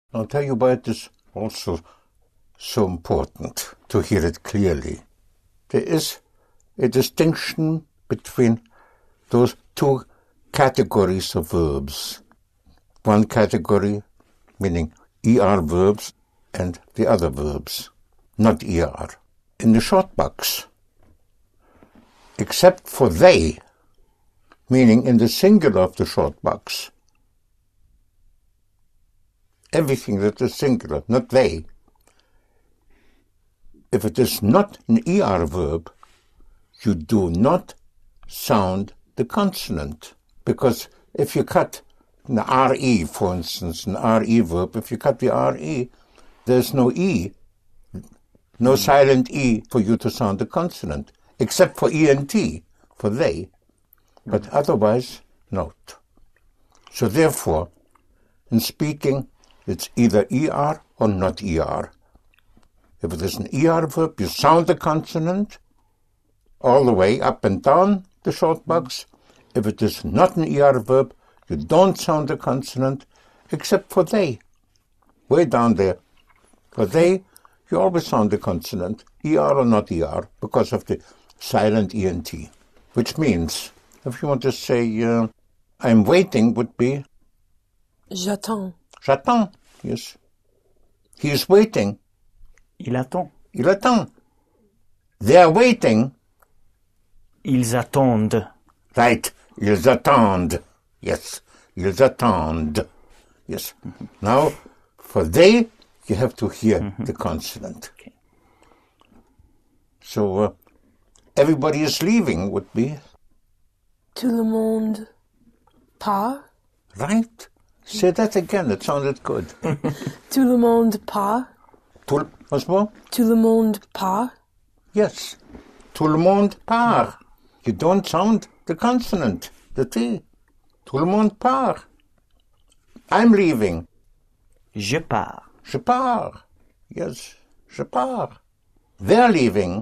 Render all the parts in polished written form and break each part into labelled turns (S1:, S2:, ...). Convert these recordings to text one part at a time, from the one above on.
S1: I'll tell you why it is also so important to hear it clearly. There is a distinction between those two categories of verbs. One category meaning ER verbs and the other verbs, not ER. In the short box, except for they, meaning in the singular of the short box, everything that is singular, not they. If it is not an ER verb, you do not sound the consonant. Because if you cut the RE, for instance, an RE verb, if you cut the RE, there's no E, no silent E for you to sound the consonant, except for ENT, for they. But otherwise, not. So therefore, in speaking, it's either ER or not ER. If it is an ER verb, you sound the consonant all the way up and down the short box. If it is not an ER verb, you don't sound the consonant except for they, way down there. For they, you always sound the consonant, ER or not ER, because of the silent ENT. Which means, if you want to say, I'm waiting, would be
S2: J'attends.
S1: J'attends, yes. He is waiting.
S3: Il attend.
S1: Il attend. They are waiting.
S3: Ils attendent.
S1: Right. Ils attendent. Yes. Ils attendent. Yes. Now, for they, you have to hear the consonant.
S3: Okay.
S1: So, everybody is leaving would be...
S2: Tout le monde part.
S1: Right. Say that again. It sounded good.
S2: Tout le monde part.
S1: What's more?
S2: Tout le monde part.
S1: Yes. Tout le monde part. You don't sound the consonant, the T. Tout le monde part. I'm leaving.
S3: Je pars.
S1: Je pars. Yes, je pars. They're leaving.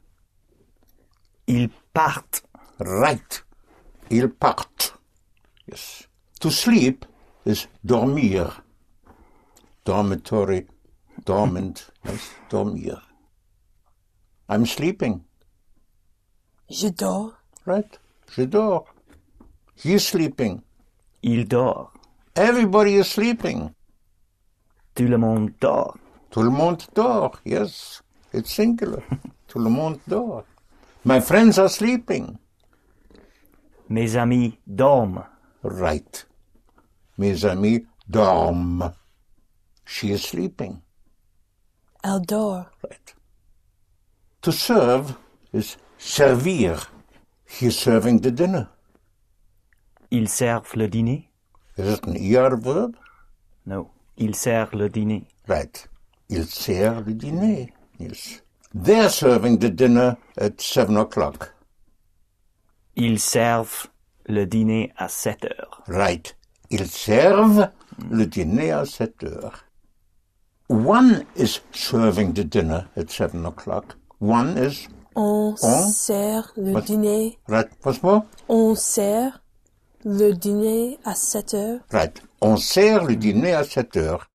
S3: Ils partent.
S1: Right. Ils partent. Yes. To sleep is dormir. Dormitory. Dormant. Yes, dormir. I'm sleeping.
S2: Je dors.
S1: Right. Je dors. He's sleeping.
S3: Il dort.
S1: Everybody is sleeping.
S3: Tout le monde dort.
S1: Tout le monde dort. Yes. It's singular. Tout le monde dort. My friends are sleeping.
S3: Mes amis dorment.
S1: Right. Mes amis dorment. She is sleeping.
S2: Elle dort.
S1: Right. To serve is servir. He is serving the dinner.
S3: Ils servent le dîner.
S1: Is it an ER verb?
S3: No. Ils servent le dîner.
S1: Right. Il sert le dîner. Yes. They're serving the dinner at 7 o'clock.
S3: Ils servent le dîner à 7 heures.
S1: Right. Ils servent le dîner à 7 heures. One is serving the dinner at 7 o'clock. One is...
S2: On sert le dîner.
S1: Right. What's more?
S2: On sert le dîner à 7 heures.
S1: Right. On sert le dîner à 7 heures.